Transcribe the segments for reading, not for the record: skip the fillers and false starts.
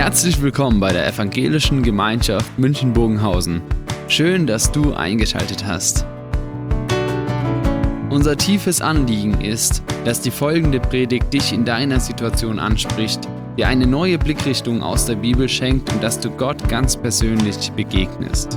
Herzlich willkommen bei der Evangelischen Gemeinschaft München-Bogenhausen. Schön, dass du eingeschaltet hast. Unser tiefes Anliegen ist, dass die folgende Predigt dich in deiner Situation anspricht, dir eine neue Blickrichtung aus der Bibel schenkt und dass du Gott ganz persönlich begegnest.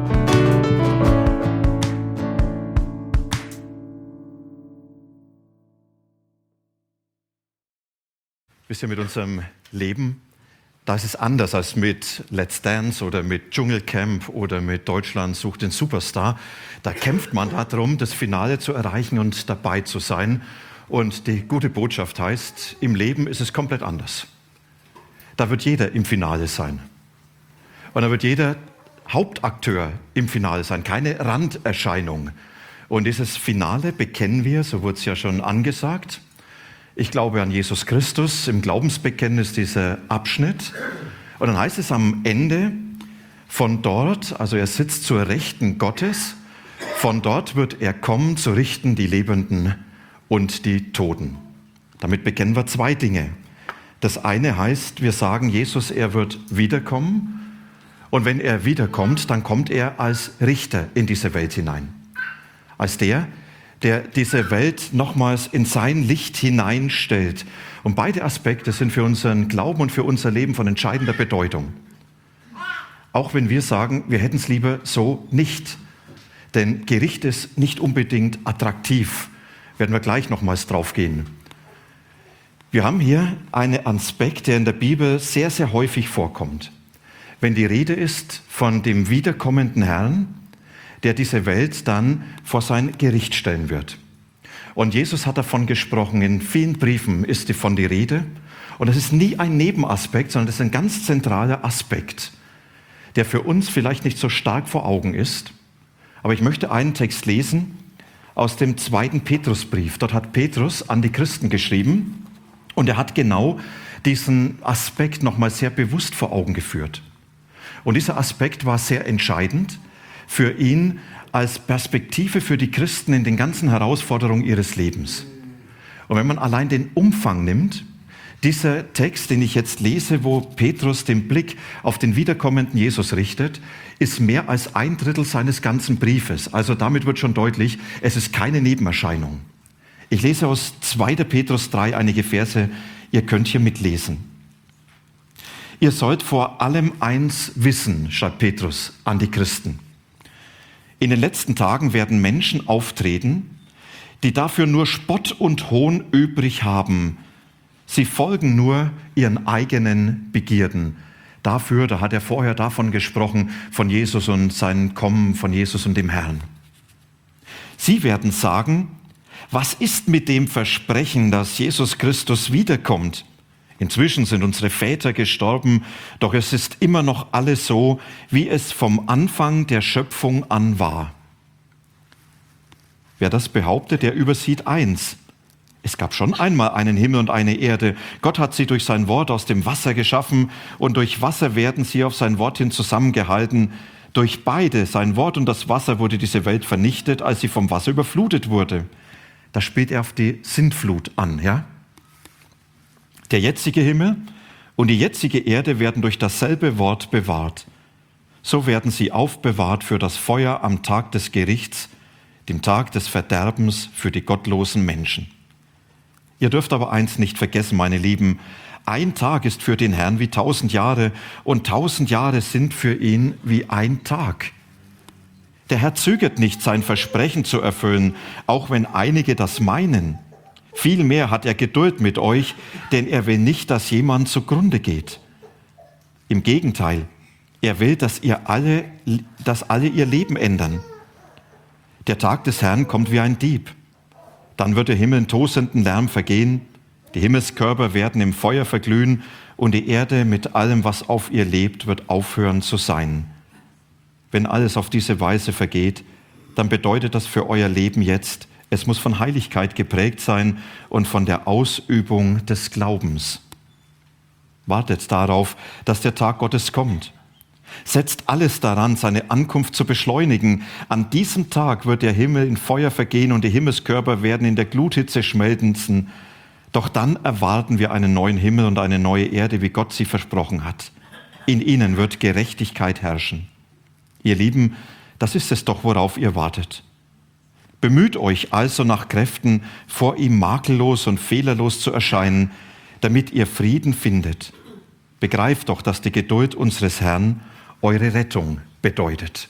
Wisst ihr, mit unserem Leben, da ist es anders als mit Let's Dance oder mit Dschungelcamp oder mit Deutschland sucht den Superstar. Da kämpft man darum, das Finale zu erreichen und dabei zu sein. Und die gute Botschaft heißt, im Leben ist es komplett anders. Da wird jeder im Finale sein. Und da wird jeder Hauptakteur im Finale sein, keine Randerscheinung. Und dieses Finale bekennen wir, so wurde es ja schon angesagt. Ich glaube an Jesus Christus, im Glaubensbekenntnis dieser Abschnitt. Und dann heißt es am Ende, von dort, also er sitzt zur Rechten Gottes, von dort wird er kommen, zu richten die Lebenden und die Toten. Damit bekennen wir zwei Dinge. Das eine heißt, wir sagen Jesus, er wird wiederkommen. Und wenn er wiederkommt, dann kommt er als Richter in diese Welt hinein. Als der diese Welt nochmals in sein Licht hineinstellt. Und beide Aspekte sind für unseren Glauben und für unser Leben von entscheidender Bedeutung. Auch wenn wir sagen, wir hätten es lieber so nicht. Denn Gericht ist nicht unbedingt attraktiv. Werden wir gleich nochmals drauf gehen. Wir haben hier einen Aspekt, der in der Bibel sehr, sehr häufig vorkommt. Wenn die Rede ist von dem wiederkommenden Herrn, der diese Welt dann vor sein Gericht stellen wird. Und Jesus hat davon gesprochen, in vielen Briefen ist davon die Rede. Und das ist nie ein Nebenaspekt, sondern das ist ein ganz zentraler Aspekt, der für uns vielleicht nicht so stark vor Augen ist. Aber ich möchte einen Text lesen aus dem 2. Petrusbrief. Dort hat Petrus an die Christen geschrieben und er hat genau diesen Aspekt nochmal sehr bewusst vor Augen geführt. Und dieser Aspekt war sehr entscheidend für ihn als Perspektive für die Christen in den ganzen Herausforderungen ihres Lebens. Und wenn man allein den Umfang nimmt, dieser Text, den ich jetzt lese, wo Petrus den Blick auf den wiederkommenden Jesus richtet, ist mehr als 1/3 seines ganzen Briefes. Also damit wird schon deutlich, es ist keine Nebenerscheinung. Ich lese aus 2. Petrus 3 einige Verse, ihr könnt hier mitlesen. Ihr sollt vor allem eins wissen, schreibt Petrus an die Christen. In den letzten Tagen werden Menschen auftreten, die dafür nur Spott und Hohn übrig haben. Sie folgen nur ihren eigenen Begierden. Dafür, da hat er vorher davon gesprochen, von Jesus und sein Kommen, von Jesus und dem Herrn. Sie werden sagen, was ist mit dem Versprechen, dass Jesus Christus wiederkommt? Inzwischen sind unsere Väter gestorben, doch es ist immer noch alles so, wie es vom Anfang der Schöpfung an war. Wer das behauptet, der übersieht eins. Es gab schon einmal einen Himmel und eine Erde. Gott hat sie durch sein Wort aus dem Wasser geschaffen und durch Wasser werden sie auf sein Wort hin zusammengehalten. Durch beide, sein Wort und das Wasser, wurde diese Welt vernichtet, als sie vom Wasser überflutet wurde. Da spielt er auf die Sintflut an, ja? Der jetzige Himmel und die jetzige Erde werden durch dasselbe Wort bewahrt. So werden sie aufbewahrt für das Feuer am Tag des Gerichts, dem Tag des Verderbens für die gottlosen Menschen. Ihr dürft aber eins nicht vergessen, meine Lieben, ein Tag ist für den Herrn wie 1000 Jahre und 1000 Jahre sind für ihn wie ein Tag. Der Herr zögert nicht, sein Versprechen zu erfüllen, auch wenn einige das meinen. Vielmehr hat er Geduld mit euch, denn er will nicht, dass jemand zugrunde geht. Im Gegenteil, er will, dass alle ihr Leben ändern. Der Tag des Herrn kommt wie ein Dieb. Dann wird der Himmel in tosenden Lärm vergehen, die Himmelskörper werden im Feuer verglühen und die Erde mit allem, was auf ihr lebt, wird aufhören zu sein. Wenn alles auf diese Weise vergeht, dann bedeutet das für euer Leben jetzt, es muss von Heiligkeit geprägt sein und von der Ausübung des Glaubens. Wartet darauf, dass der Tag Gottes kommt. Setzt alles daran, seine Ankunft zu beschleunigen. An diesem Tag wird der Himmel in Feuer vergehen und die Himmelskörper werden in der Gluthitze schmelzen. Doch dann erwarten wir einen neuen Himmel und eine neue Erde, wie Gott sie versprochen hat. In ihnen wird Gerechtigkeit herrschen. Ihr Lieben, das ist es doch, worauf ihr wartet. Bemüht euch also nach Kräften, vor ihm makellos und fehlerlos zu erscheinen, damit ihr Frieden findet. Begreift doch, dass die Geduld unseres Herrn eure Rettung bedeutet.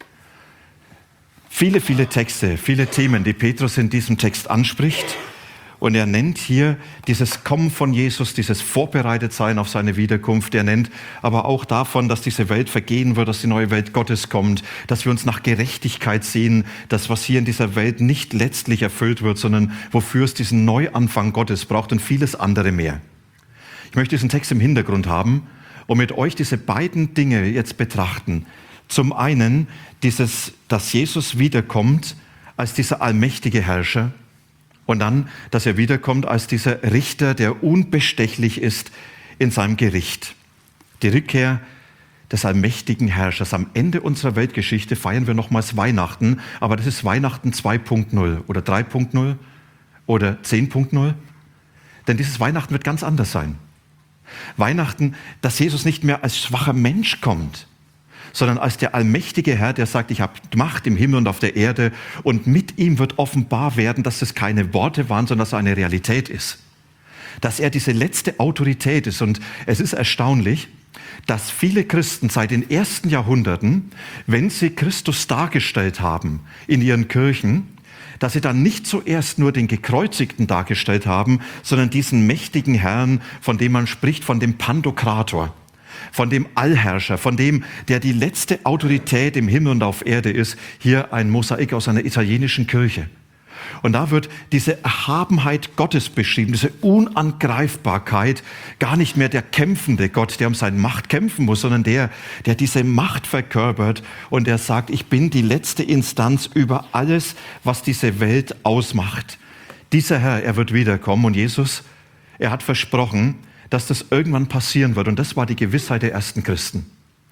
Viele Texte, viele Themen, die Petrus in diesem Text anspricht. Und er nennt hier dieses Kommen von Jesus, dieses Vorbereitetsein auf seine Wiederkunft. Er nennt aber auch davon, dass diese Welt vergehen wird, dass die neue Welt Gottes kommt, dass wir uns nach Gerechtigkeit sehen, das, was hier in dieser Welt nicht letztlich erfüllt wird, sondern wofür es diesen Neuanfang Gottes braucht und vieles andere mehr. Ich möchte diesen Text im Hintergrund haben und mit euch diese beiden Dinge jetzt betrachten. Zum einen dass Jesus wiederkommt als dieser allmächtige Herrscher und dann, dass er wiederkommt als dieser Richter, der unbestechlich ist in seinem Gericht. Die Rückkehr des allmächtigen Herrschers. Am Ende unserer Weltgeschichte feiern wir nochmals Weihnachten, aber das ist Weihnachten 2.0 oder 3.0 oder 10.0. Denn dieses Weihnachten wird ganz anders sein. Weihnachten, dass Jesus nicht mehr als schwacher Mensch kommt, sondern als der allmächtige Herr, der sagt, ich habe Macht im Himmel und auf der Erde, und mit ihm wird offenbar werden, dass es keine Worte waren, sondern dass es eine Realität ist. Dass er diese letzte Autorität ist. Und es ist erstaunlich, dass viele Christen seit den ersten Jahrhunderten, wenn sie Christus dargestellt haben in ihren Kirchen, dass sie dann nicht zuerst nur den Gekreuzigten dargestellt haben, sondern diesen mächtigen Herrn, von dem man spricht, von dem Pantokrator, von dem Allherrscher, von dem, der die letzte Autorität im Himmel und auf Erde ist. Hier ein Mosaik aus einer italienischen Kirche. Und da wird diese Erhabenheit Gottes beschrieben, diese Unangreifbarkeit, gar nicht mehr der kämpfende Gott, der um seine Macht kämpfen muss, sondern der diese Macht verkörpert und der sagt, ich bin die letzte Instanz über alles, was diese Welt ausmacht. Dieser Herr, er wird wiederkommen und Jesus, er hat versprochen, dass das irgendwann passieren wird. Und das war die Gewissheit der ersten Christen.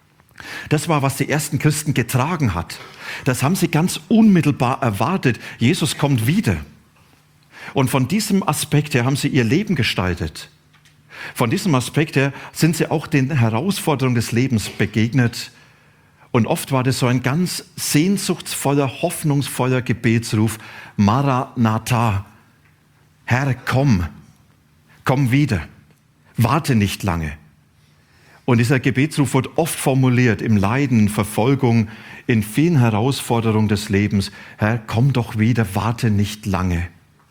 Das war, was die ersten Christen getragen hat. Das haben sie ganz unmittelbar erwartet. Jesus kommt wieder. Und von diesem Aspekt her haben sie ihr Leben gestaltet. Von diesem Aspekt her sind sie auch den Herausforderungen des Lebens begegnet. Und oft war das so ein ganz sehnsuchtsvoller, hoffnungsvoller Gebetsruf. Maranatha. Herr, komm wieder. Warte nicht lange. Und dieser Gebetsruf wird oft formuliert im Leiden, in Verfolgung, in vielen Herausforderungen des Lebens. Herr, komm doch wieder, warte nicht lange.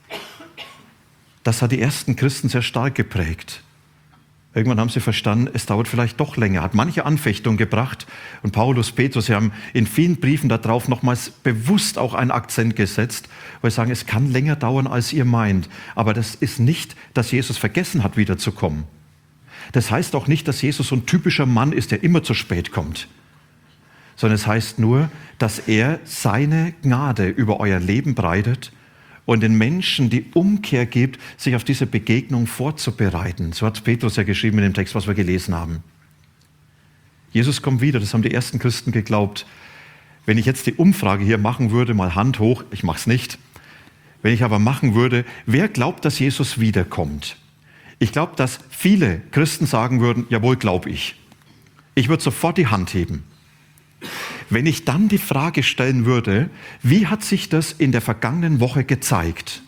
Das hat die ersten Christen sehr stark geprägt. Irgendwann haben sie verstanden, es dauert vielleicht doch länger. Hat manche Anfechtung gebracht. Und Paulus, Petrus, sie haben in vielen Briefen darauf nochmals bewusst auch einen Akzent gesetzt, weil sie sagen, es kann länger dauern, als ihr meint. Aber das ist nicht, dass Jesus vergessen hat, wiederzukommen. Das heißt auch nicht, dass Jesus so ein typischer Mann ist, der immer zu spät kommt. Sondern es heißt nur, dass er seine Gnade über euer Leben breitet und den Menschen die Umkehr gibt, sich auf diese Begegnung vorzubereiten. So hat Petrus ja geschrieben in dem Text, was wir gelesen haben. Jesus kommt wieder, das haben die ersten Christen geglaubt. Wenn ich jetzt die Umfrage hier machen würde, mal Hand hoch, ich mache es nicht. Wenn ich aber machen würde, wer glaubt, dass Jesus wiederkommt? Ich glaube, dass viele Christen sagen würden, jawohl, glaube ich. Ich würde sofort die Hand heben. Wenn ich dann die Frage stellen würde, wie hat sich das in der vergangenen Woche gezeigt?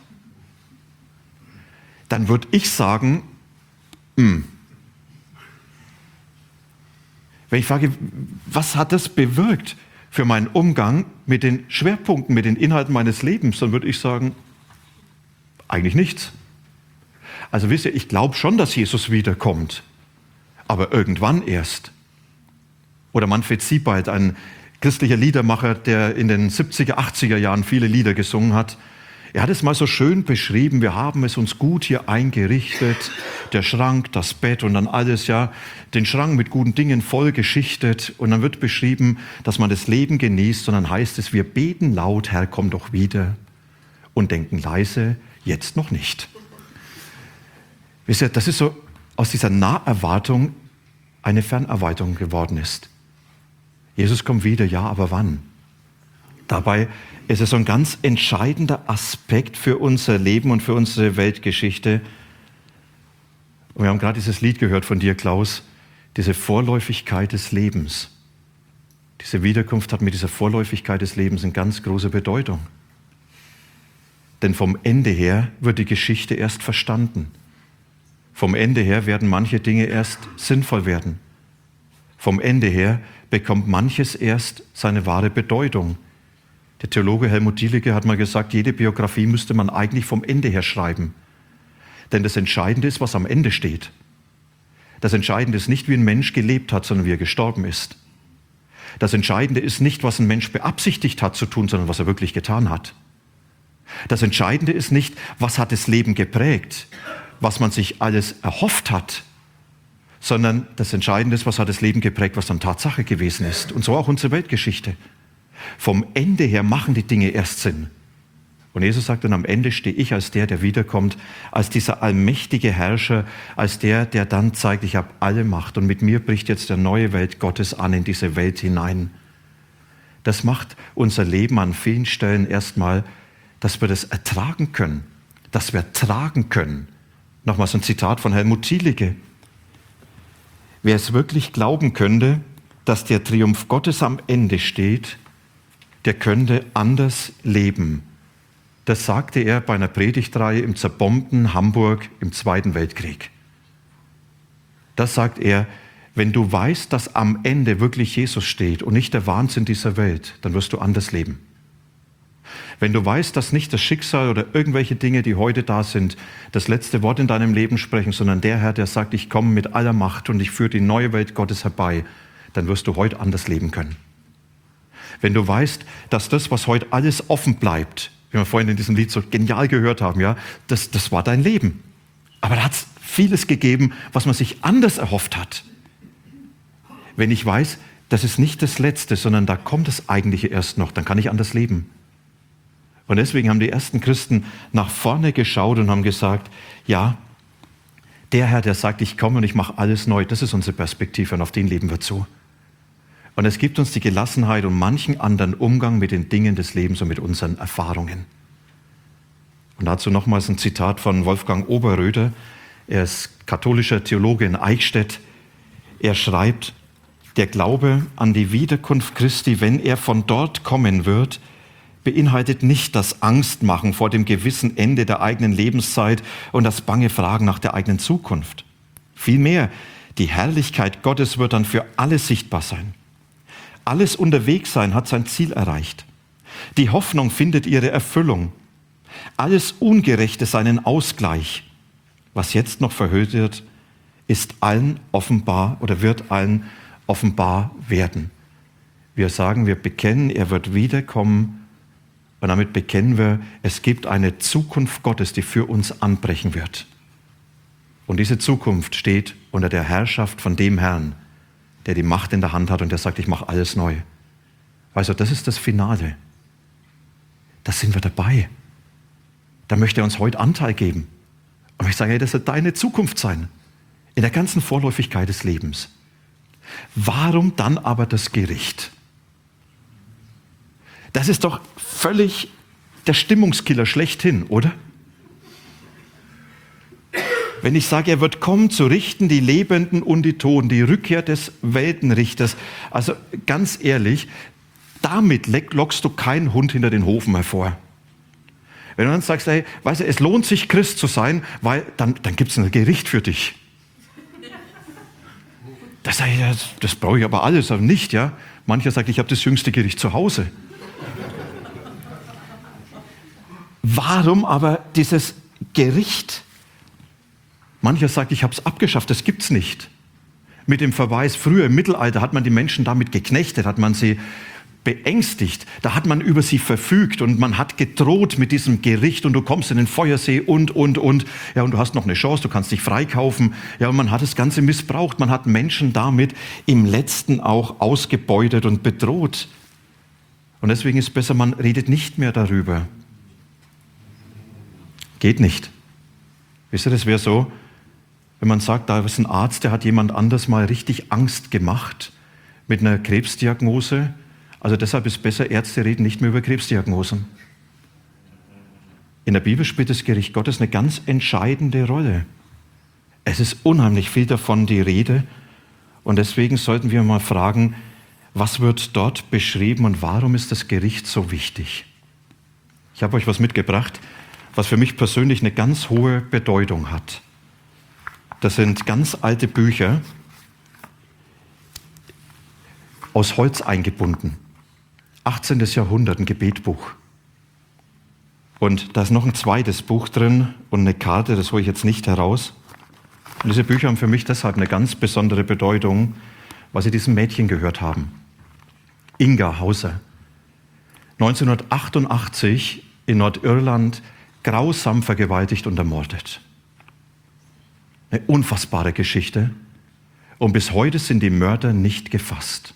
Dann würde ich sagen, Wenn ich frage, was hat das bewirkt für meinen Umgang mit den Schwerpunkten, mit den Inhalten meines Lebens, dann würde ich sagen, eigentlich nichts. Also wisst ihr, ich glaube schon, dass Jesus wiederkommt, aber irgendwann erst. Oder Manfred Siebald, ein christlicher Liedermacher, der in den 70er, 80er Jahren viele Lieder gesungen hat. Er hat es mal so schön beschrieben, wir haben es uns gut hier eingerichtet, der Schrank, das Bett und dann alles, ja, den Schrank mit guten Dingen voll geschichtet. Und dann wird beschrieben, dass man das Leben genießt und dann heißt es, wir beten laut, Herr, komm doch wieder, und denken leise, jetzt noch nicht. Wisst ihr, das ist so aus dieser Naherwartung eine Fernerwartung geworden ist. Jesus kommt wieder, ja, aber wann? Dabei ist es so ein ganz entscheidender Aspekt für unser Leben und für unsere Weltgeschichte. Und wir haben gerade dieses Lied gehört von dir, Klaus. diese Vorläufigkeit des Lebens. Diese Wiederkunft hat mit dieser Vorläufigkeit des Lebens eine ganz große Bedeutung. Denn vom Ende her wird die Geschichte erst verstanden. Vom Ende her werden manche Dinge erst sinnvoll werden. Vom Ende her bekommt manches erst seine wahre Bedeutung. Der Theologe Helmut Thielicke hat mal gesagt, jede Biografie müsste man eigentlich vom Ende her schreiben. Denn das Entscheidende ist, was am Ende steht. Das Entscheidende ist nicht, wie ein Mensch gelebt hat, sondern wie er gestorben ist. Das Entscheidende ist nicht, was ein Mensch beabsichtigt hat zu tun, sondern was er wirklich getan hat. Das Entscheidende ist nicht, was hat das Leben geprägt, was man sich alles erhofft hat, sondern das Entscheidende ist, was hat das Leben geprägt, was dann Tatsache gewesen ist. Und so auch unsere Weltgeschichte. Vom Ende her machen die Dinge erst Sinn. Und Jesus sagt dann, am Ende stehe ich als der wiederkommt, als dieser allmächtige Herrscher, als der dann zeigt, ich habe alle Macht und mit mir bricht jetzt der neue Welt Gottes an in diese Welt hinein. Das macht unser Leben an vielen Stellen erstmal, dass wir das ertragen können, dass wir tragen können. Nochmal so ein Zitat von Helmut Thielicke. Wer es wirklich glauben könnte, dass der Triumph Gottes am Ende steht, der könnte anders leben. Das sagte er bei einer Predigtreihe im zerbombten Hamburg im Zweiten Weltkrieg. Das sagt er, wenn du weißt, dass am Ende wirklich Jesus steht und nicht der Wahnsinn dieser Welt, dann wirst du anders leben. Wenn du weißt, dass nicht das Schicksal oder irgendwelche Dinge, die heute da sind, das letzte Wort in deinem Leben sprechen, sondern der Herr, der sagt, ich komme mit aller Macht und ich führe die neue Welt Gottes herbei, dann wirst du heute anders leben können. Wenn du weißt, dass das, was heute alles offen bleibt, wie wir vorhin in diesem Lied so genial gehört haben, ja, das war dein Leben. Aber da hat es vieles gegeben, was man sich anders erhofft hat. Wenn ich weiß, das ist nicht das Letzte, sondern da kommt das Eigentliche erst noch, dann kann ich anders leben. Und deswegen haben die ersten Christen nach vorne geschaut und haben gesagt, ja, der Herr, der sagt, ich komme und ich mache alles neu, das ist unsere Perspektive und auf den leben wir zu. Und es gibt uns die Gelassenheit und manchen anderen Umgang mit den Dingen des Lebens und mit unseren Erfahrungen. Und dazu nochmals ein Zitat von Wolfgang Oberröder. Er ist katholischer Theologe in Eichstätt. Er schreibt, der Glaube an die Wiederkunft Christi, wenn er von dort kommen wird, beinhaltet nicht das Angstmachen vor dem gewissen Ende der eigenen Lebenszeit und das bange Fragen nach der eigenen Zukunft. Vielmehr, die Herrlichkeit Gottes wird dann für alle sichtbar sein. Alles Unterwegssein hat sein Ziel erreicht. Die Hoffnung findet ihre Erfüllung. Alles Ungerechte seinen Ausgleich. Was jetzt noch verhüllt wird, ist allen offenbar oder wird allen offenbar werden. Wir sagen, wir bekennen, er wird wiederkommen. Und damit bekennen wir, es gibt eine Zukunft Gottes, die für uns anbrechen wird. Und diese Zukunft steht unter der Herrschaft von dem Herrn, der die Macht in der Hand hat und der sagt, ich mache alles neu. Also das ist das Finale. Da sind wir dabei. Da möchte er uns heute Anteil geben. Und ich sage, hey, das soll deine Zukunft sein. In der ganzen Vorläufigkeit des Lebens. Warum dann aber das Gericht? Das ist doch völlig der Stimmungskiller schlechthin, oder? Wenn ich sage, er wird kommen zu richten die Lebenden und die Toten, die Rückkehr des Weltenrichters, also ganz ehrlich, damit lockst du keinen Hund hinter den Hufen hervor. Wenn du dann sagst, hey, weißt du, es lohnt sich Christ zu sein, weil dann gibt es ein Gericht für dich. Das brauche ich aber alles, aber nicht, ja. Mancher sagt, ich habe das jüngste Gericht zu Hause. Warum aber dieses Gericht? Mancher sagt, ich habe es abgeschafft, das gibt es nicht. Mit dem Verweis, früher im Mittelalter hat man die Menschen damit geknechtet, hat man sie beängstigt, da hat man über sie verfügt und man hat gedroht mit diesem Gericht und du kommst in den Feuersee und. Ja, und du hast noch eine Chance, du kannst dich freikaufen. Ja, und man hat das Ganze missbraucht, man hat Menschen damit im Letzten auch ausgebeutet und bedroht. Und deswegen ist es besser, man redet nicht mehr darüber. Geht nicht. Wisst ihr, das wäre so, wenn man sagt, da ist ein Arzt, der hat jemand anders mal richtig Angst gemacht mit einer Krebsdiagnose. Also deshalb ist besser, Ärzte reden nicht mehr über Krebsdiagnosen. In der Bibel spielt das Gericht Gottes eine ganz entscheidende Rolle. Es ist unheimlich viel davon die Rede. Und deswegen sollten wir mal fragen, was wird dort beschrieben und warum ist das Gericht so wichtig? Ich habe euch was mitgebracht, was für mich persönlich eine ganz hohe Bedeutung hat. Das sind ganz alte Bücher, aus Holz eingebunden. 18. Jahrhundert, ein Gebetbuch. Und da ist noch ein zweites Buch drin und eine Karte, das hole ich jetzt nicht heraus. Und diese Bücher haben für mich deshalb eine ganz besondere Bedeutung, weil sie diesem Mädchen gehört haben. Inga Hauser. 1988 in Nordirland grausam vergewaltigt und ermordet. Eine unfassbare Geschichte. Und bis heute sind die Mörder nicht gefasst.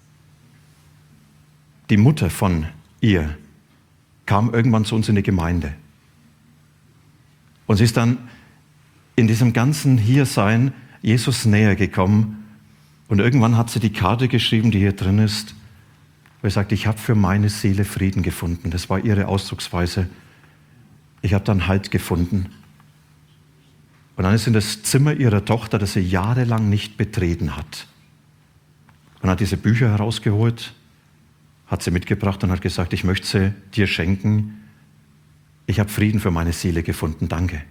Die Mutter von ihr kam irgendwann zu uns in die Gemeinde. Und sie ist dann in diesem ganzen Hiersein Jesus näher gekommen. Und irgendwann hat sie die Karte geschrieben, die hier drin ist, wo sie sagt, ich habe für meine Seele Frieden gefunden. Das war ihre Ausdrucksweise. Ich habe dann Halt gefunden. Und dann ist sie in das Zimmer ihrer Tochter, das sie jahrelang nicht betreten hat. Und hat diese Bücher herausgeholt, hat sie mitgebracht und hat gesagt, ich möchte sie dir schenken. Ich habe Frieden für meine Seele gefunden, danke.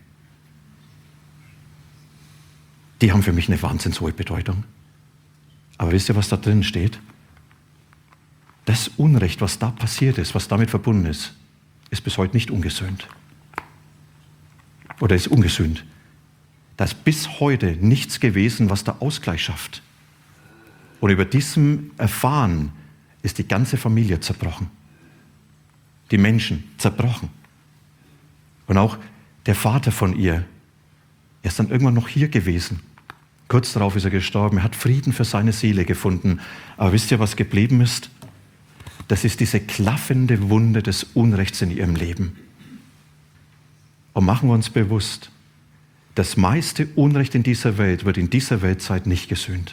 Die haben für mich eine wahnsinnig hohe Bedeutung. Aber wisst ihr, was da drin steht? Das Unrecht, was da passiert ist, was damit verbunden ist, ist bis heute nicht ungesühnt. Oder ist ungesühnt. Da ist bis heute nichts gewesen, was da Ausgleich schafft. Und über diesem Erfahren ist die ganze Familie zerbrochen. Die Menschen zerbrochen. Und auch der Vater von ihr, er ist dann irgendwann noch hier gewesen. Kurz darauf ist er gestorben. Er hat Frieden für seine Seele gefunden. Aber wisst ihr, was geblieben ist? Das ist diese klaffende Wunde des Unrechts in ihrem Leben. Und machen wir uns bewusst, das meiste Unrecht in dieser Welt wird in dieser Weltzeit nicht gesühnt.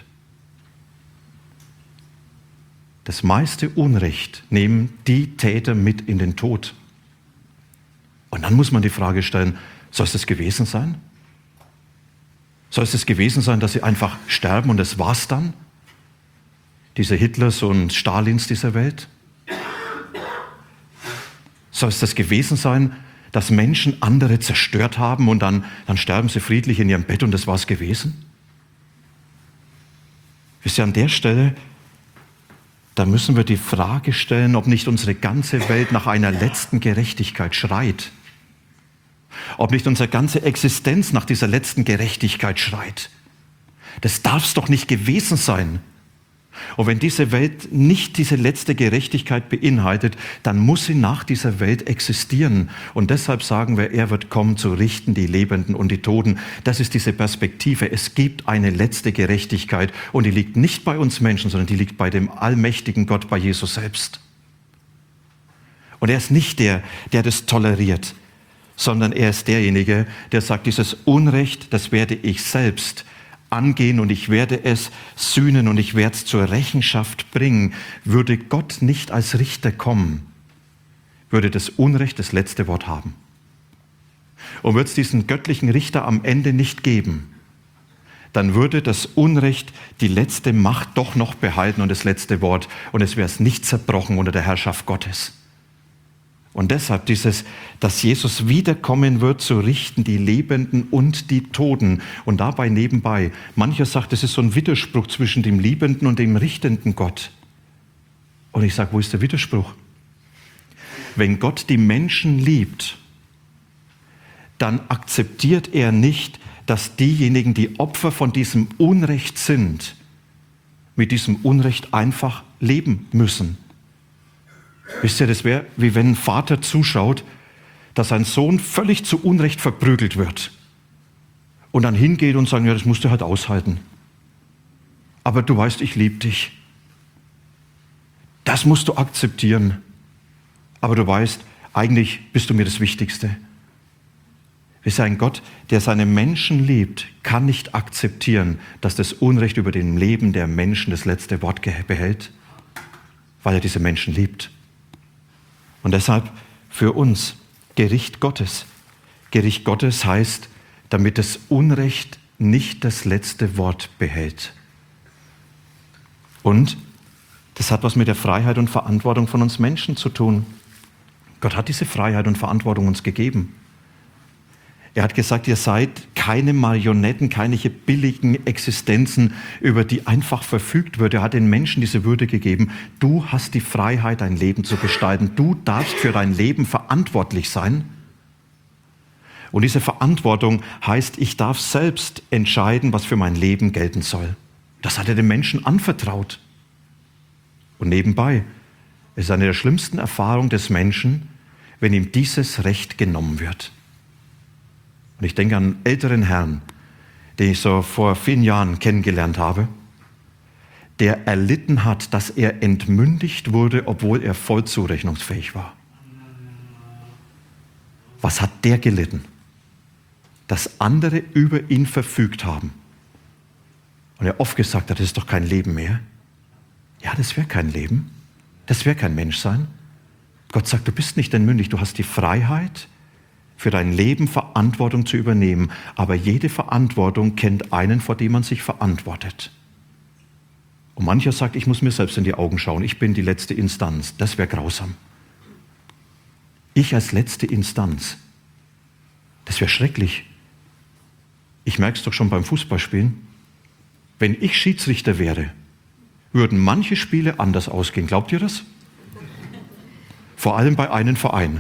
Das meiste Unrecht nehmen die Täter mit in den Tod. Und dann muss man die Frage stellen, soll es das gewesen sein? Soll es das gewesen sein, dass sie einfach sterben und das war's dann? Diese Hitlers und Stalins dieser Welt? Soll es das gewesen sein, dass Menschen andere zerstört haben und dann sterben sie friedlich in ihrem Bett und das war's gewesen? Wisst ihr, an der Stelle, da müssen wir die Frage stellen, ob nicht unsere ganze Welt nach einer letzten Gerechtigkeit schreit. Ob nicht unsere ganze Existenz nach dieser letzten Gerechtigkeit schreit. Das darf es doch nicht gewesen sein. Und wenn diese Welt nicht diese letzte Gerechtigkeit beinhaltet, dann muss sie nach dieser Welt existieren. Und deshalb sagen wir, er wird kommen zu richten die Lebenden und die Toten. Das ist diese Perspektive. Es gibt eine letzte Gerechtigkeit und die liegt nicht bei uns Menschen, sondern die liegt bei dem allmächtigen Gott, bei Jesus selbst. Und er ist nicht der das toleriert, sondern er ist derjenige, der sagt, dieses Unrecht, das werde ich selbst angehen und ich werde es sühnen und ich werde es zur Rechenschaft bringen. Würde Gott nicht als Richter kommen, würde das Unrecht das letzte Wort haben. Und würde es diesen göttlichen Richter am Ende nicht geben, dann würde das Unrecht die letzte Macht doch noch behalten und das letzte Wort und es wäre es nicht zerbrochen unter der Herrschaft Gottes. Und deshalb dass Jesus wiederkommen wird, zu richten die Lebenden und die Toten. Und dabei nebenbei, mancher sagt, es ist so ein Widerspruch zwischen dem liebenden und dem richtenden Gott. Und ich sage, wo ist der Widerspruch? Wenn Gott die Menschen liebt, dann akzeptiert er nicht, dass diejenigen, die Opfer von diesem Unrecht sind, mit diesem Unrecht einfach leben müssen. Wisst ihr, das wäre, wie wenn ein Vater zuschaut, dass sein Sohn völlig zu Unrecht verprügelt wird und dann hingeht und sagt, ja, das musst du halt aushalten. Aber du weißt, ich liebe dich. Das musst du akzeptieren. Aber du weißt, eigentlich bist du mir das Wichtigste. Wisst ihr, ein Gott, der seine Menschen liebt, kann nicht akzeptieren, dass das Unrecht über dem Leben der Menschen das letzte Wort behält, weil er diese Menschen liebt. Und deshalb für uns Gericht Gottes. Gericht Gottes heißt, damit das Unrecht nicht das letzte Wort behält. Und das hat was mit der Freiheit und Verantwortung von uns Menschen zu tun. Gott hat diese Freiheit und Verantwortung uns gegeben. Er hat gesagt, ihr seid keine Marionetten, keine billigen Existenzen, über die einfach verfügt wird. Er hat den Menschen diese Würde gegeben. Du hast die Freiheit, dein Leben zu gestalten. Du darfst für dein Leben verantwortlich sein. Und diese Verantwortung heißt, ich darf selbst entscheiden, was für mein Leben gelten soll. Das hat er den Menschen anvertraut. Und nebenbei ist eine der schlimmsten Erfahrungen des Menschen, wenn ihm dieses Recht genommen wird. Und ich denke an einen älteren Herrn, den ich so vor vielen Jahren kennengelernt habe, der erlitten hat, dass er entmündigt wurde, obwohl er voll zurechnungsfähig war. Was hat der gelitten? Dass andere über ihn verfügt haben. Und er oft gesagt hat, das ist doch kein Leben mehr. Ja, das wäre kein Leben. Das wäre kein Menschsein. Gott sagt, du bist nicht entmündigt, du hast die Freiheit, für dein Leben Verantwortung zu übernehmen. Aber jede Verantwortung kennt einen, vor dem man sich verantwortet. Und mancher sagt, ich muss mir selbst in die Augen schauen, ich bin die letzte Instanz. Das wäre grausam. Ich als letzte Instanz, das wäre schrecklich. Ich merke es doch schon beim Fußballspielen. Wenn ich Schiedsrichter wäre, würden manche Spiele anders ausgehen. Glaubt ihr das? Vor allem bei einem Verein.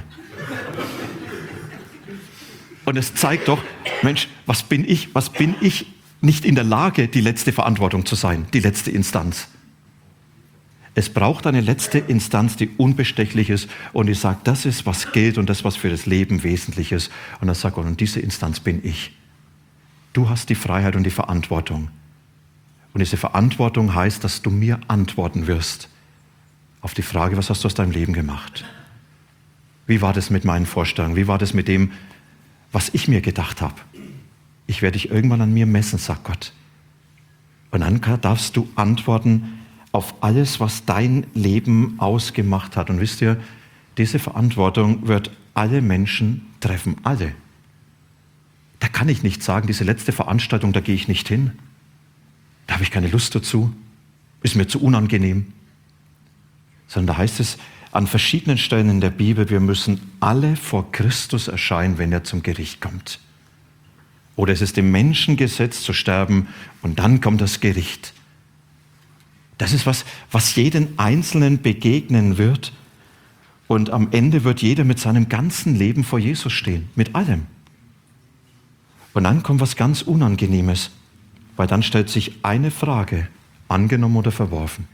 Und es zeigt doch, Mensch, was bin ich nicht in der Lage, die letzte Verantwortung zu sein, die letzte Instanz. Es braucht eine letzte Instanz, die unbestechlich ist und die sagt, das ist, was gilt und das, was für das Leben wesentlich ist. Und dann sagt Gott, und diese Instanz bin ich. Du hast die Freiheit und die Verantwortung. Und diese Verantwortung heißt, dass du mir antworten wirst auf die Frage, was hast du aus deinem Leben gemacht? Wie war das mit meinen Vorstellungen? Wie war das mit dem, was ich mir gedacht habe? Ich werde dich irgendwann an mir messen, sagt Gott. Und dann darfst du antworten auf alles, was dein Leben ausgemacht hat. Und wisst ihr, diese Verantwortung wird alle Menschen treffen, alle. Da kann ich nicht sagen, diese letzte Veranstaltung, da gehe ich nicht hin. Da habe ich keine Lust dazu, ist mir zu unangenehm. Sondern da heißt es an verschiedenen Stellen in der Bibel, wir müssen alle vor Christus erscheinen, wenn er zum Gericht kommt. Oder es ist dem Menschen gesetzt zu sterben und dann kommt das Gericht. Das ist was jeden Einzelnen begegnen wird. Und am Ende wird jeder mit seinem ganzen Leben vor Jesus stehen, mit allem. Und dann kommt was ganz Unangenehmes, weil dann stellt sich eine Frage, angenommen oder verworfen.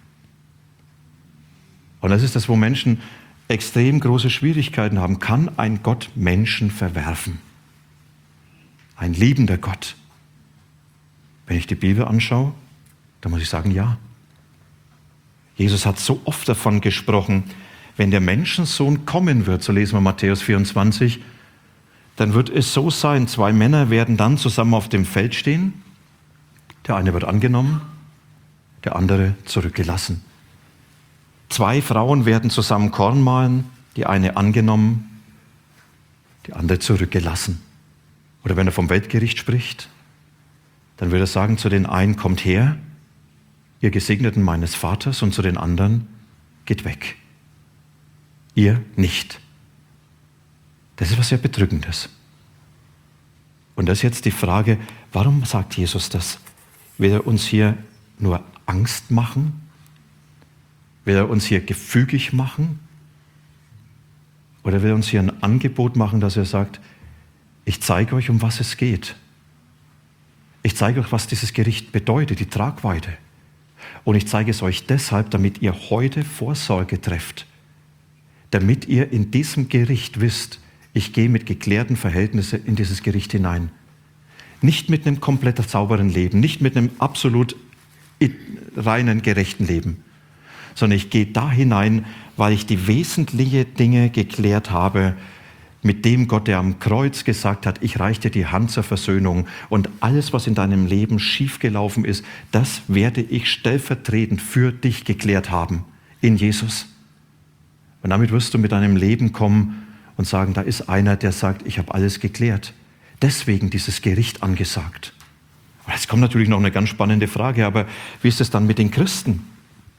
Und das ist das, wo Menschen extrem große Schwierigkeiten haben. Kann ein Gott Menschen verwerfen? Ein liebender Gott. Wenn ich die Bibel anschaue, dann muss ich sagen, ja. Jesus hat so oft davon gesprochen, wenn der Menschensohn kommen wird, so lesen wir Matthäus 24, dann wird es so sein, 2 Männer werden dann zusammen auf dem Feld stehen. Der eine wird angenommen, der andere zurückgelassen. 2 Frauen werden zusammen Korn mahlen, die eine angenommen, die andere zurückgelassen. Oder wenn er vom Weltgericht spricht, dann wird er sagen zu den einen, kommt her, ihr Gesegneten meines Vaters, und zu den anderen, geht weg. Ihr nicht. Das ist was sehr Bedrückendes. Und das ist jetzt die Frage, warum sagt Jesus das? Will er uns hier nur Angst machen? Will er uns hier gefügig machen? Oder will er uns hier ein Angebot machen, dass er sagt, ich zeige euch, um was es geht. Ich zeige euch, was dieses Gericht bedeutet, die Tragweite. Und ich zeige es euch deshalb, damit ihr heute Vorsorge trefft. Damit ihr in diesem Gericht wisst, ich gehe mit geklärten Verhältnissen in dieses Gericht hinein. Nicht mit einem komplett sauberen Leben, nicht mit einem absolut reinen, gerechten Leben, sondern ich gehe da hinein, weil ich die wesentlichen Dinge geklärt habe, mit dem Gott, der am Kreuz gesagt hat, ich reiche dir die Hand zur Versöhnung und alles, was in deinem Leben schiefgelaufen ist, das werde ich stellvertretend für dich geklärt haben in Jesus. Und damit wirst du mit deinem Leben kommen und sagen, da ist einer, der sagt, ich habe alles geklärt. Deswegen dieses Gericht angesagt. Und jetzt kommt natürlich noch eine ganz spannende Frage, aber wie ist es dann mit den Christen?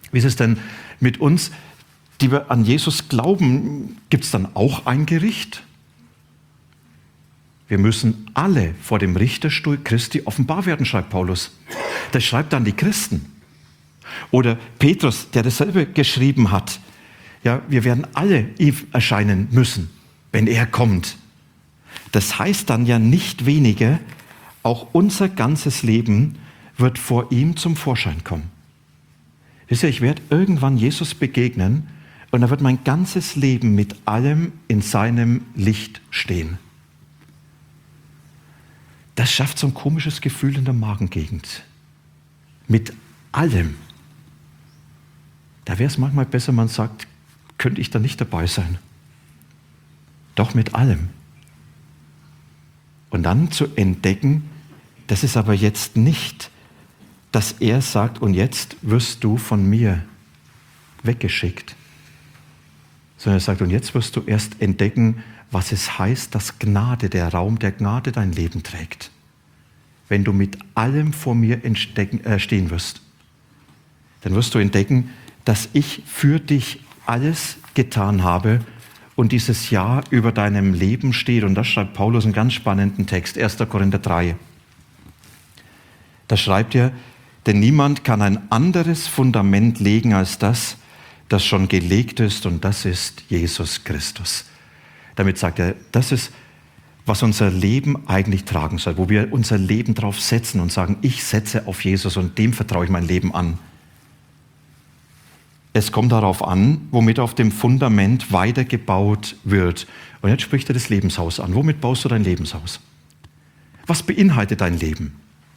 Wie ist es denn mit uns, die wir an Jesus glauben? Gibt es dann auch ein Gericht? Wir müssen alle vor dem Richterstuhl Christi offenbar werden, schreibt Paulus. Das schreibt dann die Christen. Oder Petrus, der dasselbe geschrieben hat. Ja, wir werden alle ihm erscheinen müssen, wenn er kommt. Das heißt dann ja nicht weniger, auch unser ganzes Leben wird vor ihm zum Vorschein kommen. Wisst ihr, ich werde irgendwann Jesus begegnen und da wird mein ganzes Leben mit allem in seinem Licht stehen. Das schafft so ein komisches Gefühl in der Magengegend. Mit allem. Da wäre es manchmal besser, man sagt, könnte ich da nicht dabei sein. Doch mit allem. Und dann zu entdecken, das ist aber jetzt nicht, dass er sagt, und jetzt wirst du von mir weggeschickt. Sondern er sagt, und jetzt wirst du erst entdecken, was es heißt, dass Gnade, der Raum der Gnade dein Leben trägt. Wenn du mit allem vor mir stehen wirst, dann wirst du entdecken, dass ich für dich alles getan habe und dieses Ja über deinem Leben steht. Und das schreibt Paulus einen ganz spannenden Text, 1. Korinther 3. Da schreibt er, denn niemand kann ein anderes Fundament legen als das schon gelegt ist, und das ist Jesus Christus. Damit sagt er, das ist, was unser Leben eigentlich tragen soll, wo wir unser Leben drauf setzen und sagen, ich setze auf Jesus und dem vertraue ich mein Leben an. Es kommt darauf an, womit auf dem Fundament weitergebaut wird. Und jetzt spricht er das Lebenshaus an. Womit baust du dein Lebenshaus? Was beinhaltet dein Leben?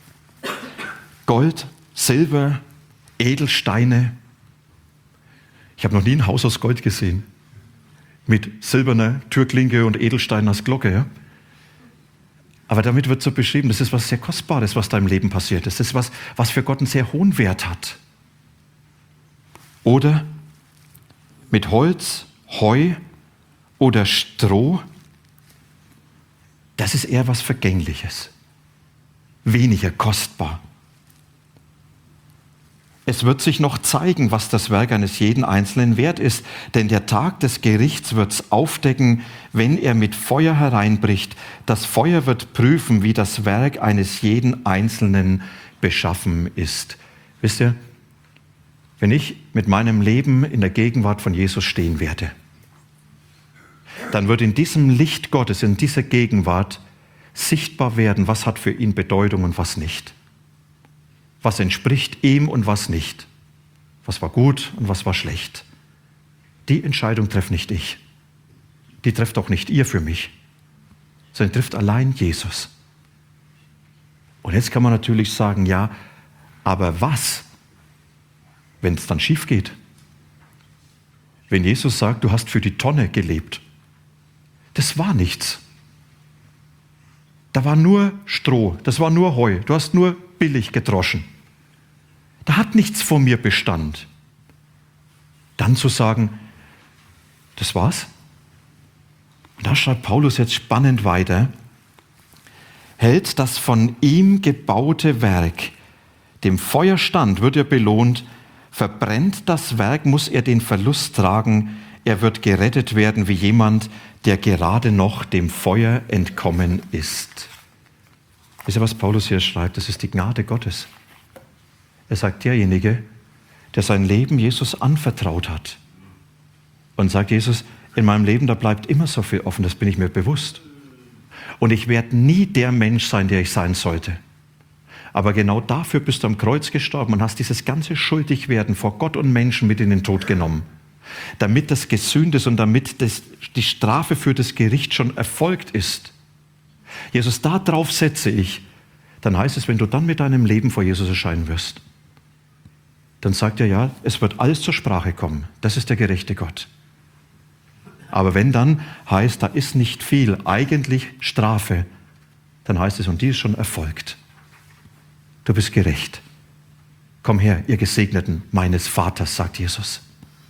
Gold, Silber, Edelsteine. Ich habe noch nie ein Haus aus Gold gesehen. Mit silberner Türklinke und Edelsteinen als Glocke. Ja? Aber damit wird so beschrieben, das ist was sehr Kostbares, was da im Leben passiert ist. Das ist was für Gott einen sehr hohen Wert hat. Oder mit Holz, Heu oder Stroh, das ist eher was Vergängliches, weniger kostbar. Es wird sich noch zeigen, was das Werk eines jeden Einzelnen wert ist, denn der Tag des Gerichts wird es aufdecken, wenn er mit Feuer hereinbricht. Das Feuer wird prüfen, wie das Werk eines jeden Einzelnen beschaffen ist. Wisst ihr, wenn ich mit meinem Leben in der Gegenwart von Jesus stehen werde, dann wird in diesem Licht Gottes, in dieser Gegenwart sichtbar werden, was hat für ihn Bedeutung und was nicht. Was entspricht ihm und was nicht. Was war gut und was war schlecht. Die Entscheidung trefft nicht ich. Die trifft auch nicht ihr für mich, sondern trifft allein Jesus. Und jetzt kann man natürlich sagen, ja, aber was, wenn es dann schief geht? Wenn Jesus sagt, du hast für die Tonne gelebt. Das war nichts. Da war nur Stroh, das war nur Heu, du hast nur billig gedroschen. Da hat nichts vor mir Bestand. Dann zu sagen, das war's? Und da schreibt Paulus jetzt spannend weiter, hält das von ihm gebaute Werk dem Feuer stand, wird er belohnt, verbrennt das Werk, muss er den Verlust tragen, er wird gerettet werden wie jemand, der gerade noch dem Feuer entkommen ist. Wisst ihr, was Paulus hier schreibt? Das ist die Gnade Gottes. Er sagt, derjenige, der sein Leben Jesus anvertraut hat und sagt, Jesus, in meinem Leben, da bleibt immer so viel offen, das bin ich mir bewusst. Und ich werde nie der Mensch sein, der ich sein sollte. Aber genau dafür bist du am Kreuz gestorben und hast dieses ganze Schuldigwerden vor Gott und Menschen mit in den Tod genommen. Damit das gesühnt ist und damit die Strafe für das Gericht schon erfolgt ist. Jesus, da drauf setze ich. Dann heißt es, wenn du dann mit deinem Leben vor Jesus erscheinen wirst, dann sagt er, ja, es wird alles zur Sprache kommen. Das ist der gerechte Gott. Aber wenn dann heißt, da ist nicht viel, eigentlich Strafe, dann heißt es, und die ist schon erfolgt. Du bist gerecht. Komm her, ihr Gesegneten meines Vaters, sagt Jesus.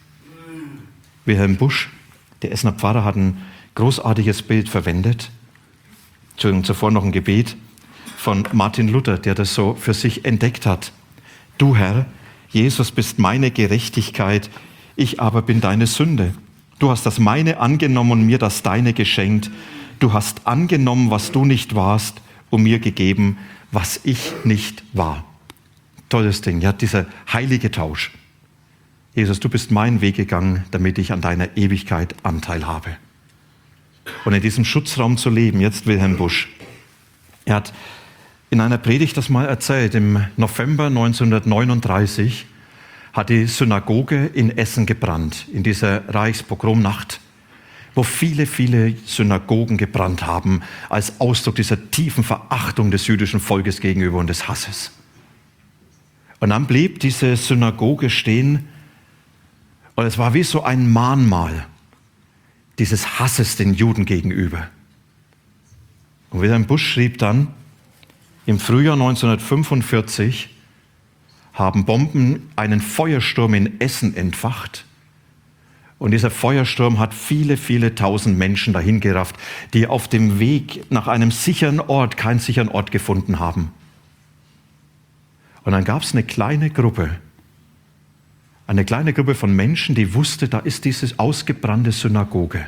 Wilhelm Busch, der Essener Pfarrer, hat ein großartiges Bild verwendet. Zuvor noch ein Gebet von Martin Luther, der das so für sich entdeckt hat. Du Herr, Jesus bist meine Gerechtigkeit, ich aber bin deine Sünde. Du hast das meine angenommen und mir das deine geschenkt. Du hast angenommen, was du nicht warst, und mir gegeben, was ich nicht war. Tolles Ding, ja, dieser heilige Tausch. Jesus, du bist meinen Weg gegangen, damit ich an deiner Ewigkeit Anteil habe. Und in diesem Schutzraum zu leben, jetzt Wilhelm Busch. Er hat in einer Predigt das mal erzählt, im November 1939 hat die Synagoge in Essen gebrannt, in dieser Reichspogromnacht, wo viele, viele Synagogen gebrannt haben, als Ausdruck dieser tiefen Verachtung des jüdischen Volkes gegenüber und des Hasses. Und dann blieb diese Synagoge stehen und es war wie so ein Mahnmal dieses Hasses den Juden gegenüber. Und Wilhelm Busch schrieb dann, im Frühjahr 1945 haben Bomben einen Feuersturm in Essen entfacht. Und dieser Feuersturm hat viele, viele tausend Menschen dahingerafft, die auf dem Weg nach einem sicheren Ort keinen sicheren Ort gefunden haben. Und dann gab es eine kleine Gruppe von Menschen, die wusste, da ist diese ausgebrannte Synagoge.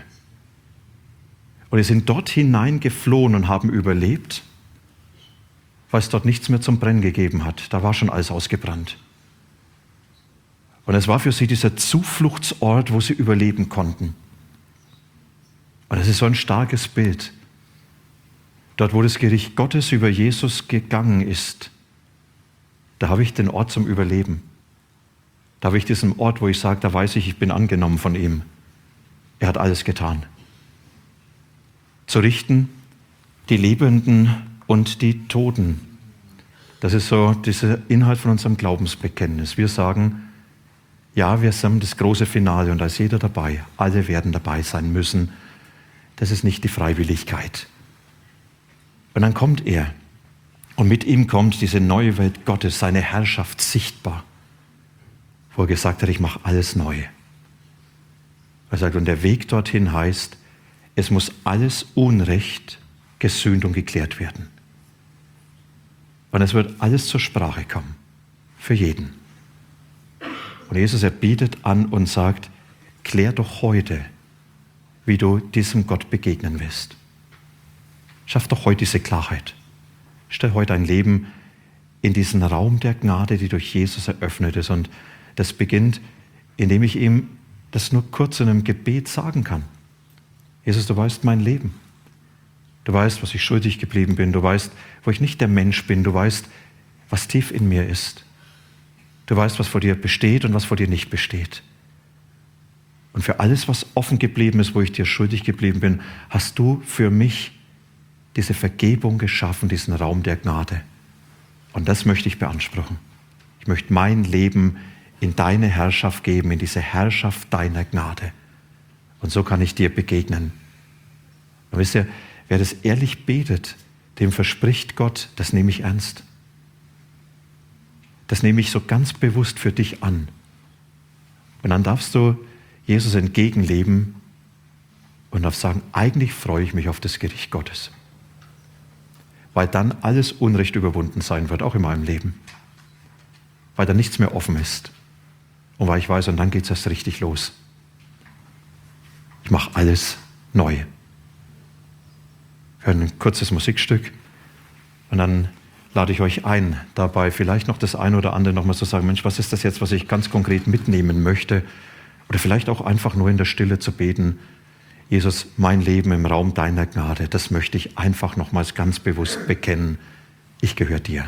Und die sind dort hinein geflohen und haben überlebt, weil es dort nichts mehr zum Brennen gegeben hat. Da war schon alles ausgebrannt. Und es war für sie dieser Zufluchtsort, wo sie überleben konnten. Und das ist so ein starkes Bild. Dort, wo das Gericht Gottes über Jesus gegangen ist, da habe ich den Ort zum Überleben. Da habe ich diesen Ort, wo ich sage, da weiß ich, ich bin angenommen von ihm. Er hat alles getan. Zu richten die Lebenden und die Toten. Das ist so dieser Inhalt von unserem Glaubensbekenntnis. Wir sagen, ja, wir sind das große Finale und da ist jeder dabei. Alle werden dabei sein müssen. Das ist nicht die Freiwilligkeit. Und dann kommt er. Und mit ihm kommt diese neue Welt Gottes, seine Herrschaft sichtbar. Wo er gesagt hat, ich mache alles neu. Er sagt, und der Weg dorthin heißt, es muss alles Unrecht gesühnt und geklärt werden. Und es wird alles zur Sprache kommen. Für jeden. Und Jesus, er bietet an und sagt, klär doch heute, wie du diesem Gott begegnen wirst. Schaff doch heute diese Klarheit. Stell heute dein Leben in diesen Raum der Gnade, die durch Jesus eröffnet ist. Und das beginnt, indem ich ihm das nur kurz in einem Gebet sagen kann. Jesus, du weißt mein Leben. Du weißt, was ich schuldig geblieben bin. Du weißt, wo ich nicht der Mensch bin. Du weißt, was tief in mir ist. Du weißt, was vor dir besteht und was vor dir nicht besteht. Und für alles, was offen geblieben ist, wo ich dir schuldig geblieben bin, hast du für mich diese Vergebung geschaffen, diesen Raum der Gnade. Und das möchte ich beanspruchen. Ich möchte mein Leben in deine Herrschaft geben, in diese Herrschaft deiner Gnade. Und so kann ich dir begegnen. Und wisst ihr, wer das ehrlich betet, dem verspricht Gott, das nehme ich ernst. Das nehme ich so ganz bewusst für dich an. Und dann darfst du Jesus entgegenleben und darfst sagen, eigentlich freue ich mich auf das Gericht Gottes. Weil dann alles Unrecht überwunden sein wird, auch in meinem Leben. Weil dann nichts mehr offen ist. Und weil ich weiß, und dann geht es erst richtig los. Ich mache alles neu. Wir hören ein kurzes Musikstück und dann lade ich euch ein, dabei vielleicht noch das eine oder andere nochmal zu sagen, Mensch, was ist das jetzt, was ich ganz konkret mitnehmen möchte? Oder vielleicht auch einfach nur in der Stille zu beten, Jesus, mein Leben im Raum deiner Gnade, das möchte ich einfach nochmals ganz bewusst bekennen. Ich gehöre dir.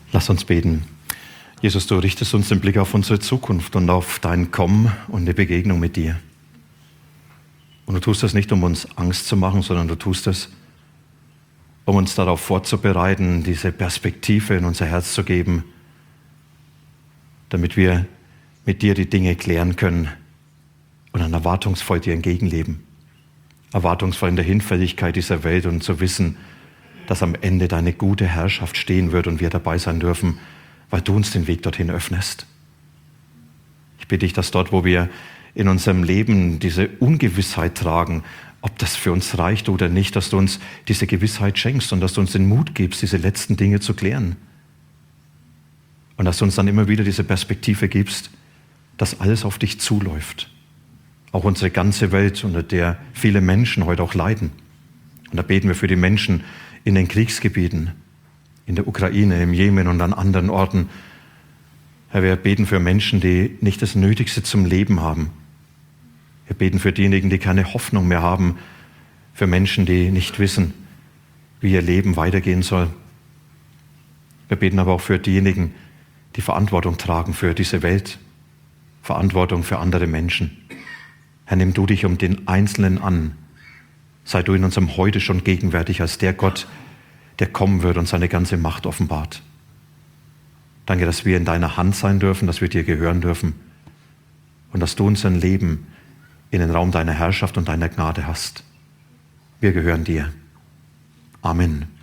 Lass uns beten. Jesus, du richtest uns den Blick auf unsere Zukunft und auf dein Kommen und die Begegnung mit dir. Und du tust das nicht, um uns Angst zu machen, sondern du tust es, um uns darauf vorzubereiten, diese Perspektive in unser Herz zu geben, damit wir mit dir die Dinge klären können und dann erwartungsvoll dir entgegenleben. Erwartungsvoll in der Hinfälligkeit dieser Welt und zu wissen, dass am Ende deine gute Herrschaft stehen wird und wir dabei sein dürfen, weil du uns den Weg dorthin öffnest. Ich bitte dich, dass dort, wo wir in unserem Leben diese Ungewissheit tragen, ob das für uns reicht oder nicht, dass du uns diese Gewissheit schenkst und dass du uns den Mut gibst, diese letzten Dinge zu klären. Und dass du uns dann immer wieder diese Perspektive gibst, dass alles auf dich zuläuft. Auch unsere ganze Welt, unter der viele Menschen heute auch leiden. Und da beten wir für die Menschen in den Kriegsgebieten, in der Ukraine, im Jemen und an anderen Orten. Herr, wir beten für Menschen, die nicht das Nötigste zum Leben haben. Wir beten für diejenigen, die keine Hoffnung mehr haben, für Menschen, die nicht wissen, wie ihr Leben weitergehen soll. Wir beten aber auch für diejenigen, die Verantwortung tragen für diese Welt, Verantwortung für andere Menschen. Herr, nimm du dich um den Einzelnen an. Sei du in unserem Heute schon gegenwärtig als der Gott, der kommen wird und seine ganze Macht offenbart. Danke, dass wir in deiner Hand sein dürfen, dass wir dir gehören dürfen und dass du unser Leben in den Raum deiner Herrschaft und deiner Gnade hast. Wir gehören dir. Amen.